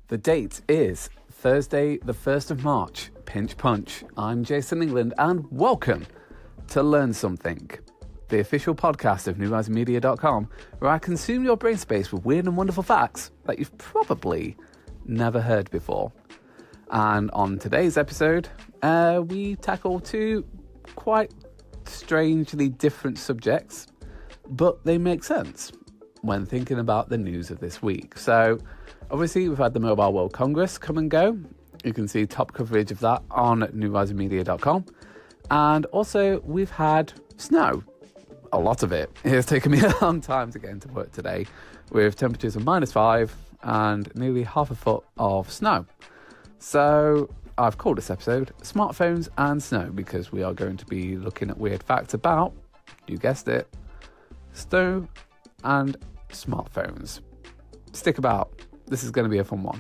The date is Thursday, the 1st of March. Pinch Punch. I'm Jason England, and welcome to Learn Something, the official podcast of newrisemedia.com, where I consume your brain space with weird and wonderful facts that you've probably never heard before. And on today's episode, we tackle two quite strangely different subjects, but they make sense when thinking about the news of this week. So, obviously, we've had the Mobile World Congress come and go. You can see top coverage of that on newrisemedia.com. And also, we've had snow. A lot of it. It's taken me a long time to get into work today, with temperatures of -5 and nearly half a foot of snow. So, I've called this episode Smartphones and Snow, because we are going to be looking at weird facts about, you guessed it, snow and smartphones. Stick about. This is going to be a fun one.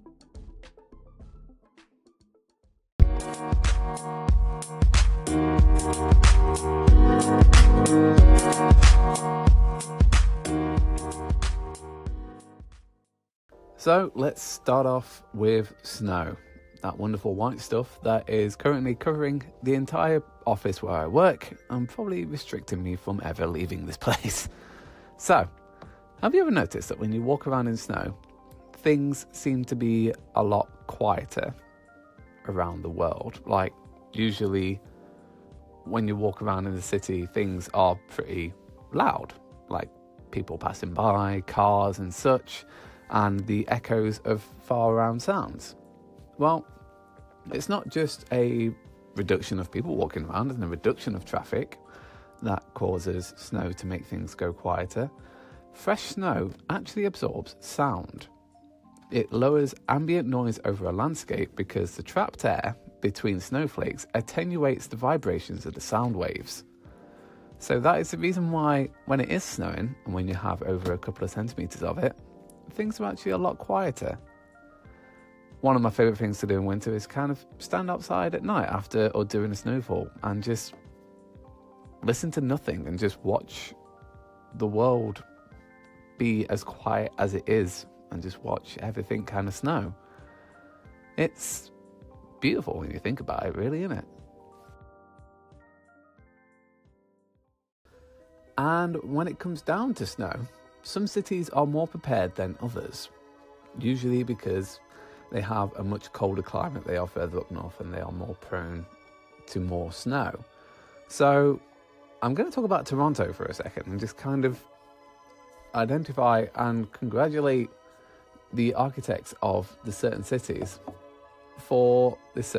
So let's start off with snow. That wonderful white stuff that is currently covering the entire office where I work and probably restricting me from ever leaving this place. So, have you ever noticed that when you walk around in snow, things seem to be a lot quieter around the world? Like, usually when you walk around in the city, things are pretty loud, like people passing by, cars and such, and the echoes of far around sounds. Well, it's not just a reduction of people walking around and a reduction of traffic that causes snow to make things go quieter. Fresh snow actually absorbs sound. It lowers ambient noise over a landscape because the trapped air between snowflakes attenuates the vibrations of the sound waves. So that is the reason why when it is snowing, and when you have over a couple of centimetres of it, things are actually a lot quieter. One of my favourite things to do in winter is kind of stand outside at night after or during a snowfall and just listen to nothing and just watch the world be as quiet as it is and just watch everything kind of snow. It's beautiful when you think about it, really, isn't it? And when it comes down to snow, some cities are more prepared than others, usually because they have a much colder climate. They are further up north and they are more prone to more snow. So I'm going to talk about Toronto for a second and just kind of identify and congratulate the architects of the certain cities for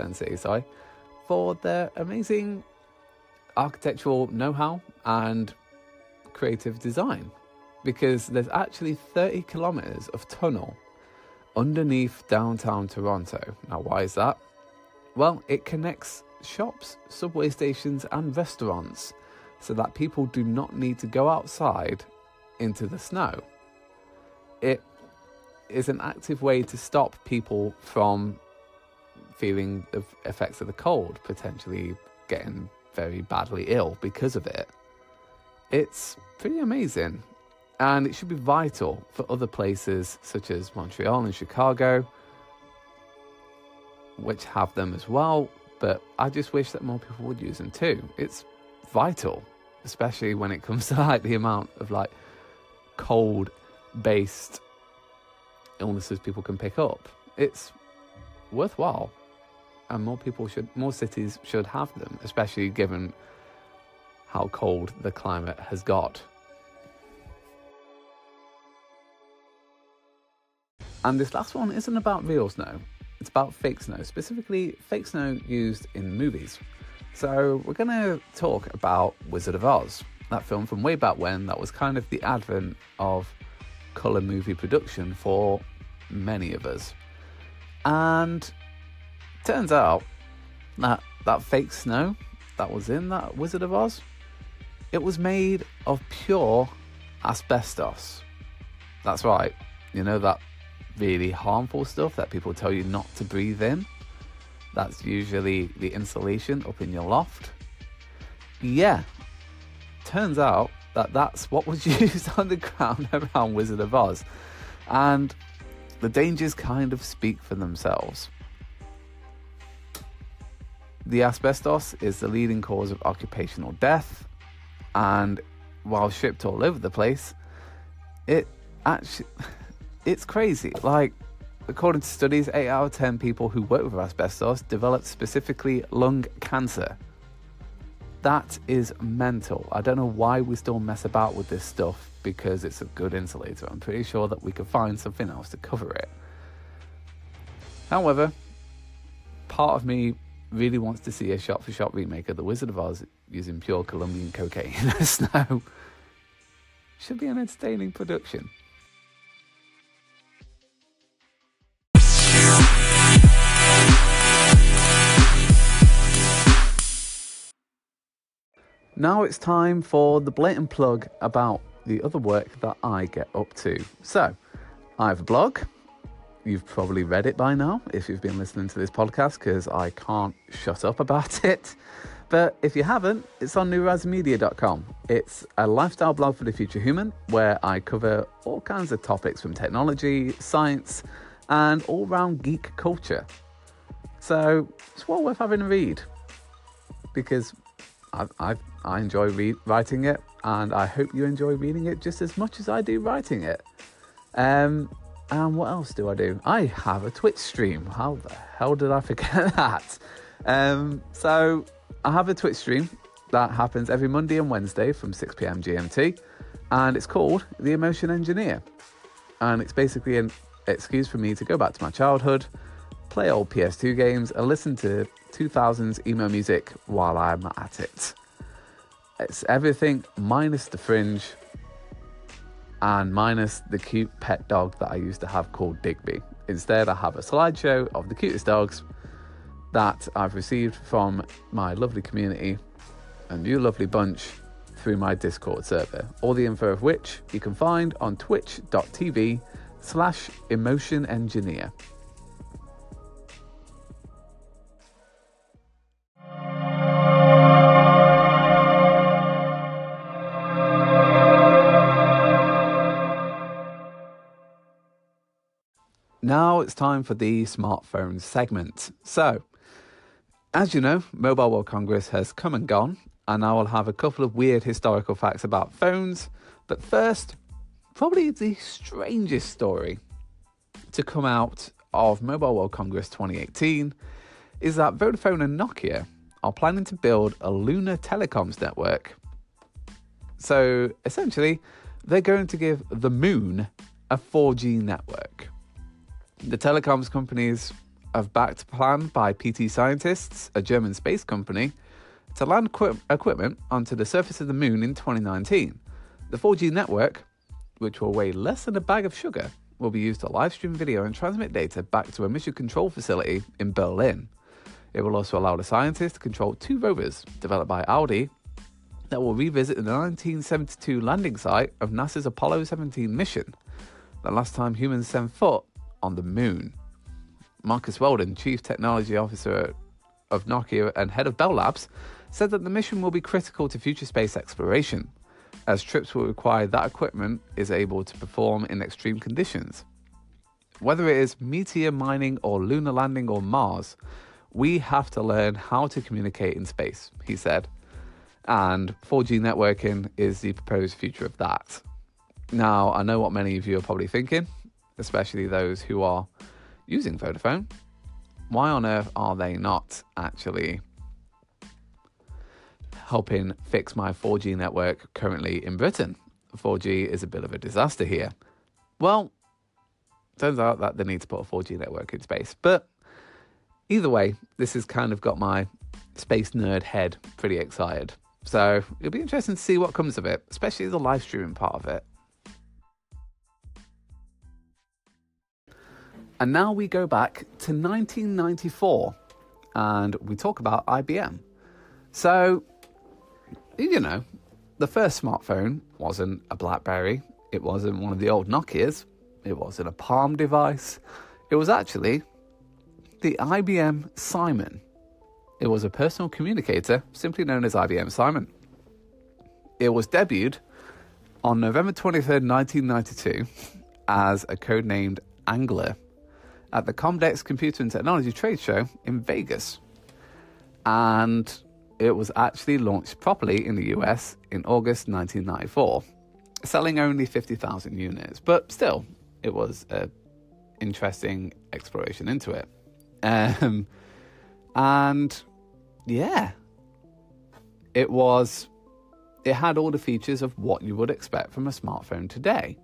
their amazing architectural know-how and creative design, because there's actually 30 kilometers of tunnel underneath downtown Toronto. Now, why is that? Well, it connects shops, subway stations and restaurants so that people do not need to go outside into the snow. It is an active way to stop people from feeling the effects of the cold, potentially getting very badly ill because of it. It's pretty amazing, and it should be vital for other places such as Montreal and Chicago, which have them as well, but I just wish that more people would use them too. It's vital, especially when it comes to like the amount of like cold-based illnesses people can pick up. It's worthwhile, and more cities should have them, especially given how cold the climate has got. And this last one isn't about real snow, it's about fake snow, specifically fake snow used in movies. So we're going to talk about Wizard of Oz, that film from way back when that was kind of the advent of colour movie production for many of us. And turns out that fake snow that was in that Wizard of Oz, it was made of pure asbestos. That's right, you know, that really harmful stuff that people tell you not to breathe in. That's usually the insulation up in your loft. Yeah, turns out that that's what was used on the ground around Wizard of Oz. And the dangers kind of speak for themselves. The asbestos is the leading cause of occupational death, and while shipped all over the place, it's crazy. Like, according to studies, 8 out of 10 people who work with asbestos develop specifically lung cancer. That is mental. I don't know why we still mess about with this stuff, because it's a good insulator. I'm pretty sure that we could find something else to cover it. However, part of me really wants to see a shot-for-shot remake of The Wizard of Oz using pure Colombian cocaine as Snow. Should be an entertaining production. Now it's time for the blatant plug about the other work that I get up to. So, I have a blog. You've probably read it by now if you've been listening to this podcast, because I can't shut up about it. But if you haven't, it's on newhorizonmedia.com. It's a lifestyle blog for the future human, where I cover all kinds of topics from technology, science, and all-round geek culture. So it's well worth having a read, because I enjoy writing it, and I hope you enjoy reading it just as much as I do writing it. And what else do I do? I have a Twitch stream. How the hell did I forget that? So I have a Twitch stream that happens every Monday and Wednesday from 6 p.m. GMT, and it's called The Emotion Engineer. And it's basically an excuse for me to go back to my childhood, play old PS2 games, and listen to 2000s emo music while I'm at it. It's everything minus the fringe, and minus the cute pet dog that I used to have called Digby. Instead, I have a slideshow of the cutest dogs that I've received from my lovely community, a new lovely bunch, through my Discord server. All the info of which you can find on twitch.tv/emotionengineer. Now it's time for the smartphone segment. So, as you know, Mobile World Congress has come and gone, and I will have a couple of weird historical facts about phones. But first, probably the strangest story to come out of Mobile World Congress 2018 is that Vodafone and Nokia are planning to build a lunar telecoms network. So, essentially, they're going to give the moon a 4G network. The telecoms companies have backed a plan by PT Scientists, a German space company, to land equipment onto the surface of the moon in 2019. The 4G network, which will weigh less than a bag of sugar, will be used to live stream video and transmit data back to a mission control facility in Berlin. It will also allow the scientists to control 2 rovers developed by Audi that will revisit the 1972 landing site of NASA's Apollo 17 mission, the last time humans set foot on the moon. Marcus Weldon, Chief Technology Officer of Nokia and head of Bell Labs, said that the mission will be critical to future space exploration, as trips will require that equipment is able to perform in extreme conditions. Whether it is meteor mining or lunar landing or Mars, we have to learn how to communicate in space, he said. And 4G networking is the proposed future of that. Now, I know what many of you are probably thinking, especially those who are using Vodafone. Why on earth are they not actually helping fix my 4G network currently in Britain? 4G is a bit of a disaster here. Well, turns out that they need to put a 4G network in space. But either way, this has kind of got my space nerd head pretty excited. So it'll be interesting to see what comes of it, especially the live streaming part of it. And now we go back to 1994 and we talk about IBM. So, you know, the first smartphone wasn't a BlackBerry. It wasn't one of the old Nokias. It wasn't a Palm device. It was actually the IBM Simon. It was a personal communicator, simply known as IBM Simon. It was debuted on November 23rd, 1992 as a codenamed Angler. at the Comdex Computer and Technology Trade Show in Vegas. And it was actually launched properly in the US in August 1994, selling only 50,000 units. But still, it was an interesting exploration into it. And yeah, it had all the features of what you would expect from a smartphone today.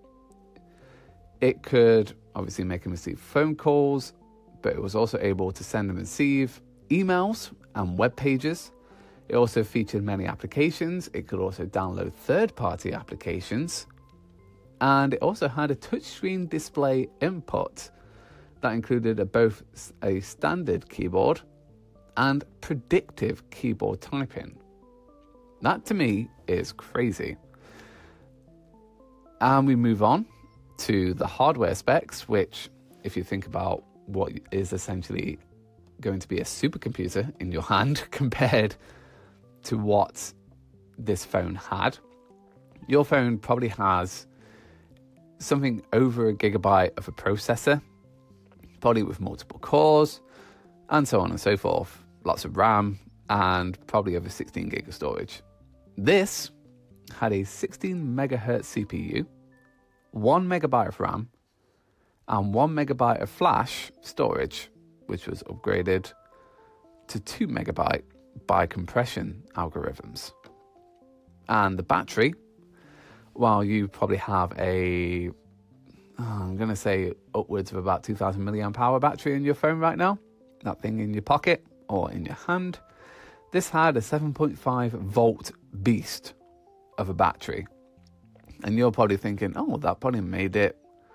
It could obviously make and receive phone calls, but it was also able to send and receive emails and web pages. It also featured many applications. It could also download third-party applications. And it also had a touchscreen display input that included both a standard keyboard and predictive keyboard typing. That to me is crazy. And we move on to the hardware specs, which, if you think about what is essentially going to be a supercomputer in your hand compared to what this phone had, your phone probably has something over a gigabyte of a processor, probably with multiple cores, and so on and so forth. Lots of RAM, and probably over 16 gig of storage. This had a 16 megahertz CPU, 1 megabyte of RAM, and 1 megabyte of flash storage, which was upgraded to 2 megabyte by compression algorithms. And the battery, while you probably have I'm going to say upwards of about 2,000 milliamp hour battery in your phone right now, that thing in your pocket or in your hand, this had a 7.5 volt beast of a battery. And you're probably thinking, oh, that probably made it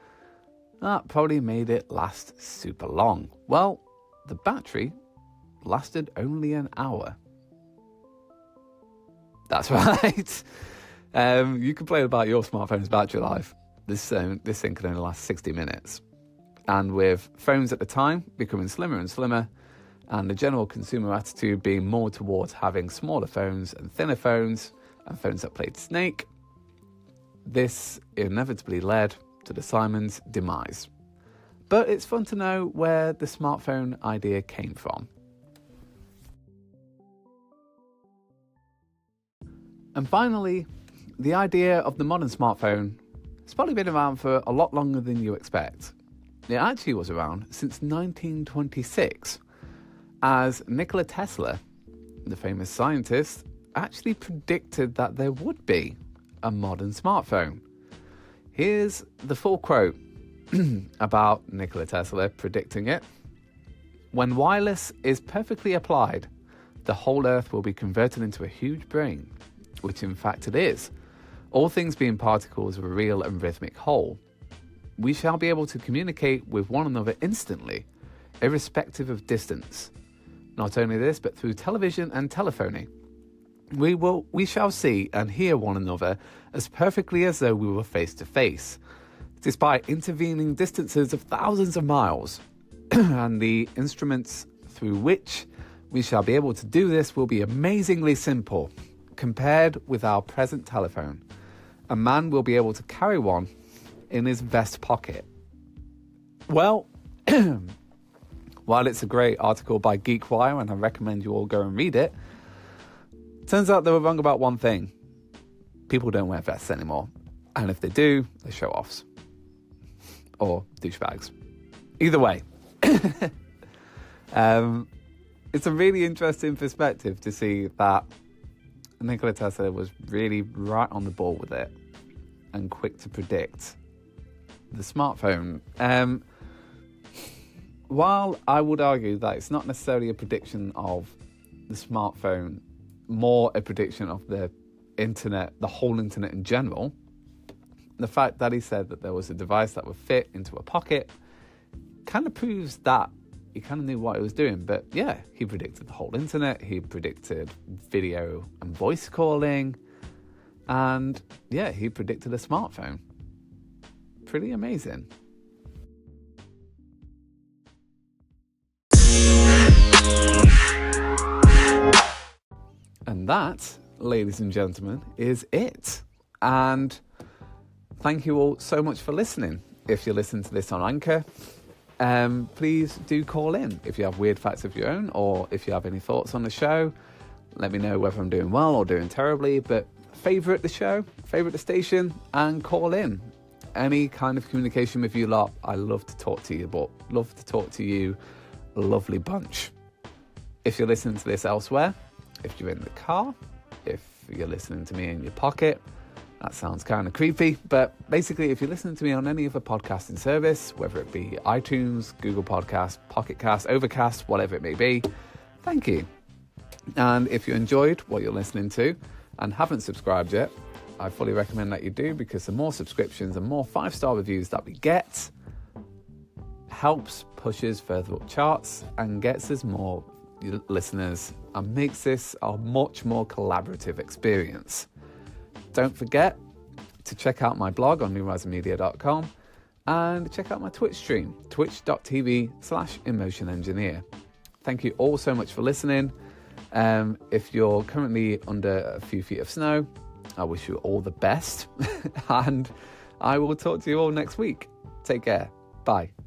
last super long. Well, the battery lasted only an hour. That's right. You can play about your smartphone's battery life. This thing can only last 60 minutes. And with phones at the time becoming slimmer and slimmer, and the general consumer attitude being more towards having smaller phones and thinner phones, and phones that played Snake, this inevitably led to the Simon's demise. But it's fun to know where the smartphone idea came from. And finally, the idea of the modern smartphone has probably been around for a lot longer than you expect. It actually was around since 1926, as Nikola Tesla, the famous scientist, actually predicted that there would be a modern smartphone. Here's the full quote about Nikola Tesla predicting it. When wireless is perfectly applied, the whole Earth will be converted into a huge brain, which in fact it is. All things being particles of a real and rhythmic whole. We shall be able to communicate with one another instantly, irrespective of distance. Not only this, but through television and telephony. We shall see and hear one another as perfectly as though we were face to face, despite intervening distances of thousands of miles. And the instruments through which we shall be able to do this will be amazingly simple, compared with our present telephone. A man will be able to carry one in his vest pocket. Well, while it's a great article by GeekWire, and I recommend you all go and read it, turns out they were wrong about one thing. People don't wear vests anymore. And if they do, they're show-offs. Or douchebags. Either way. It's a really interesting perspective to see that Nikola Tesla was really right on the ball with it and quick to predict the smartphone. While I would argue that it's not necessarily a prediction of the smartphone, more a prediction of the internet, the whole internet in general, the fact that he said that there was a device that would fit into a pocket kind of proves that he kind of knew what he was doing. But yeah, he predicted the whole internet, he predicted video and voice calling, and yeah, he predicted a smartphone. Pretty amazing. And that, ladies and gentlemen, is it. And thank you all so much for listening. If you listen to this on Anchor, please do call in if you have weird facts of your own, or if you have any thoughts on the show. Let me know whether I'm doing well or doing terribly, but favourite the show, favourite the station, and call in. Any kind of communication with you lot, I love to talk to you, but love to talk to you, a lovely bunch. If you're listening to this elsewhere, if you're in the car, if you're listening to me in your pocket, that sounds kind of creepy, but basically if you're listening to me on any other podcasting service, whether it be iTunes, Google Podcasts, Pocket Cast, Overcast, whatever it may be, thank you. And if you enjoyed what you're listening to and haven't subscribed yet, I fully recommend that you do, because the more subscriptions and more 5-star reviews that we get helps push us further up charts and gets us more listeners and makes this a much more collaborative experience. Don't forget to check out my blog on newrisermedia.com and check out my Twitch stream, twitch.tv/emotionengineer. Thank you all so much for listening. If you're currently under a few feet of snow, I wish you all the best, and I will talk to you all next week. Take care. Bye.